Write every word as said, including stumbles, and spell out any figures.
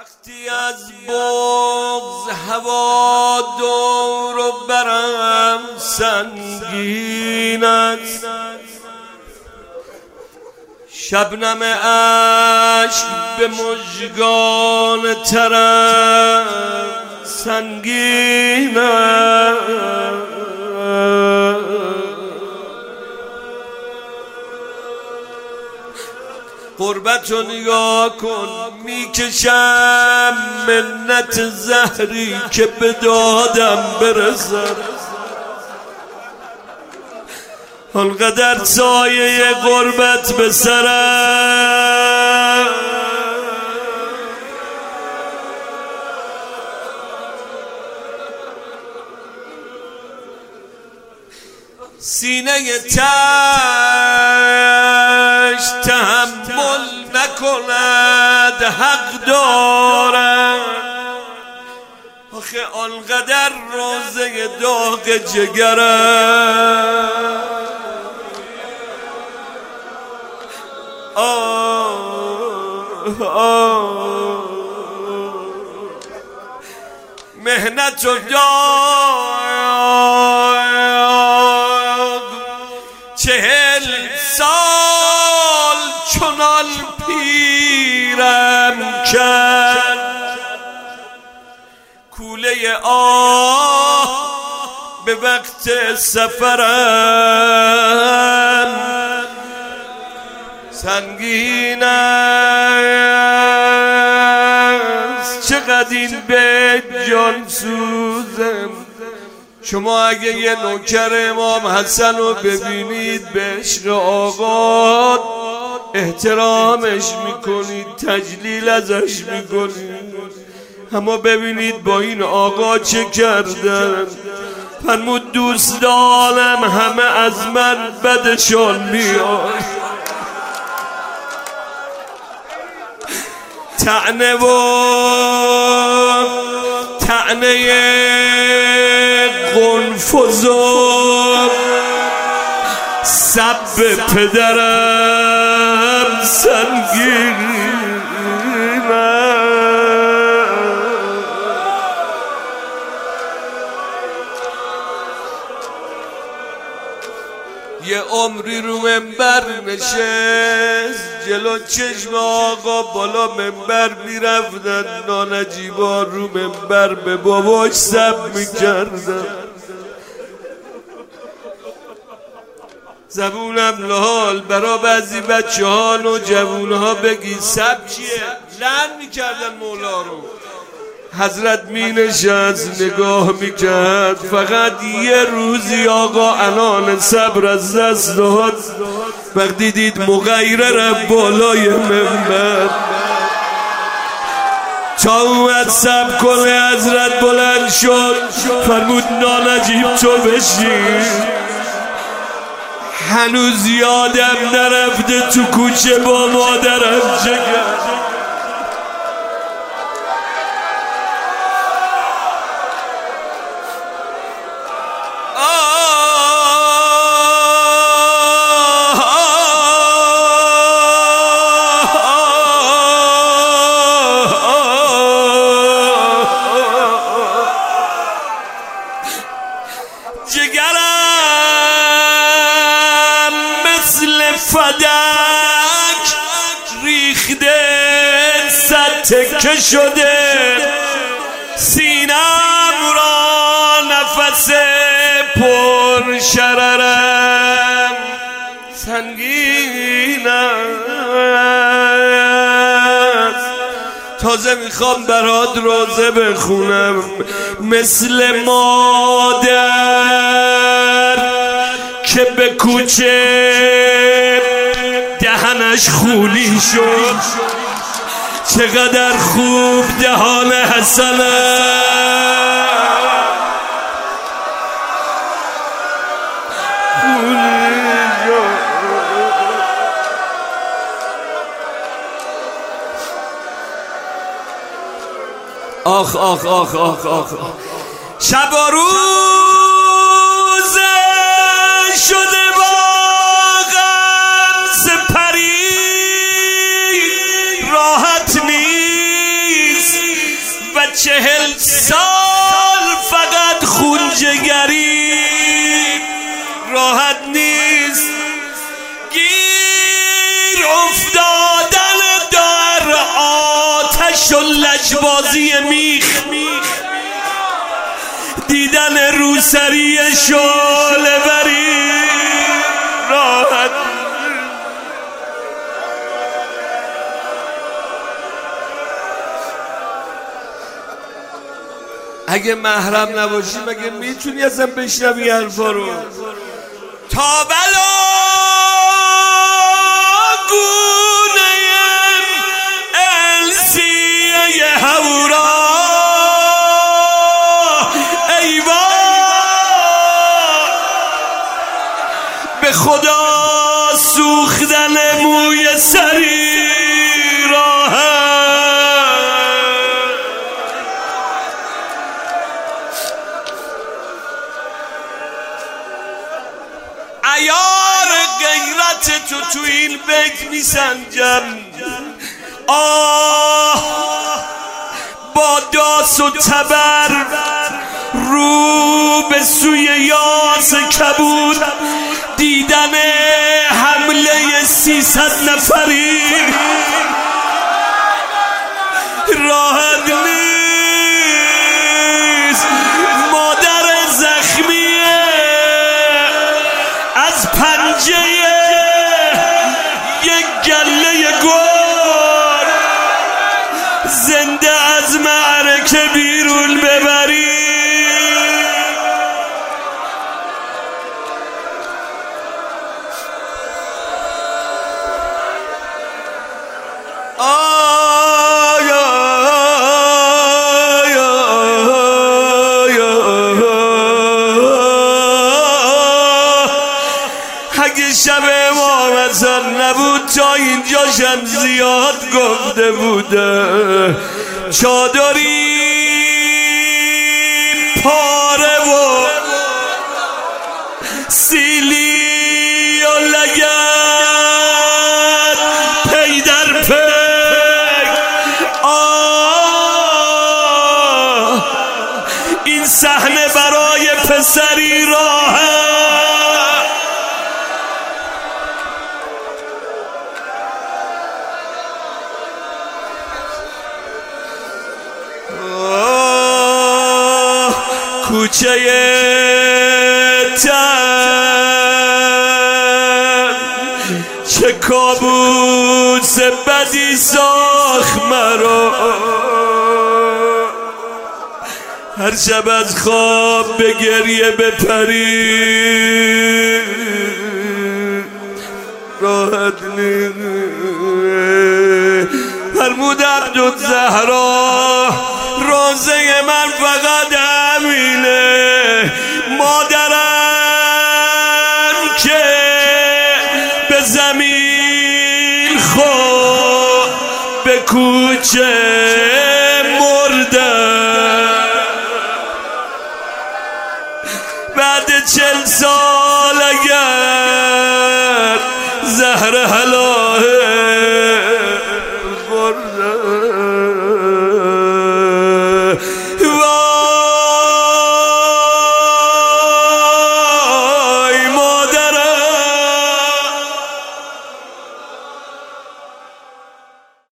وقتی از بغض هوا دور و برم سنگین است، شبنم اشک به مژگان ترم سنگین است. غربتو نگاه کن میکشم منت زهری که به دادم برسد، آنقدر سایه غربت به سرم، سینه تشت تحمل نکند حق دارم، آخه آنقدر روزه داغ جگرم. آه آه مهنت و داغ چهل سال چنان پیرم کرد، کوله آه به وقت سفرم سنگین است. چقدر این به جان سوزم. شما اگه یه نوکر امام حسن رو ببینید به عشق آقا احترامش میکنید، تجلیل ازش میکنید، اما ببینید با این آقا چه کردن. فرمود دوستانم همه از من بدشان میاد، طعنه و طعنه قنفذ و سب پدرم سنگین. یه عمری رو منبر نشست، جلو چشم آقا بالا منبر میرفتن، نانجیبا رو منبر به باباش سب میکردن. زبونم لحال برا بعضی بچه ها نوجوان ها بگی سب چیه؟ لعن میکردن مولا رو. حضرت می نشست نگاه میکرد، فقط یه روزی آقا انان صبر از دست داد، وقتی دید مغیره رفت بالای منبر، تا اومد سب کنه حضرت بلند شد فرمود نانجیب تو بشین. هنوز یادم نرفته تو کوچه با مادرم چه کرد. جگرم مثل فدک ریخته صد تکه شده، سینم را نفس پر شررم سنگین است. تازه میخوام برات روزه بخونم، مثل مادر که به کوچه دهنش خونی شد، چقدر خوب دهان حسنه. آخ آخ آخ آخ آخ شب و روز شده واقعا سپری، راحت نیست چهل سال فقط خونجگری راحت نیست، گیر افتادن در آتش و لجبازی میخ، دیدن روسری شعله بری راحت. اگه محرم نباشی مگه میتونی اصلا بشنوی حرفا رو؟ تا بلا گونه‌ام السیه هورا ای به خدا سوختن موی سری راحت. عیار غیرت تو تو این بیت میسنجم، آه با داس و تبر رو به سوی یاس کبود، دیدن حمله سیصد نفری راحت نیست. مادر زخمیه از پنجه یک گله گل زنده از معرکه بیرون ببری. اگه شب امام حسن نبود تا اینجاشم زیاد گفته بوده، چادری پاره و سیلی و لگت پی در پی. آه این صحنه برای پسری راحت. کوچه تن چه کابوس بدی ساخت مرا، هر شب از خواب به گریه بپری راحت نیست. فرمود عبدالزهرا روزه من فقط همینه، مادرم که به زمین خود به کوچه مرده، بعد چل سال اگر زهر حلاه برده.